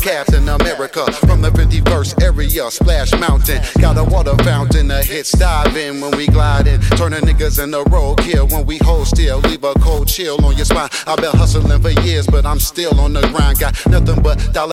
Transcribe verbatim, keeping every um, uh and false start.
Captain America from the fifty-first area, Splash Mountain. Got a water fountain, a hits diving when we gliding. Turning niggas in the road kill when we hold still. Leave a cold chill on your spine. I've been hustling for years, but I'm still on the grind. Got nothing but dollar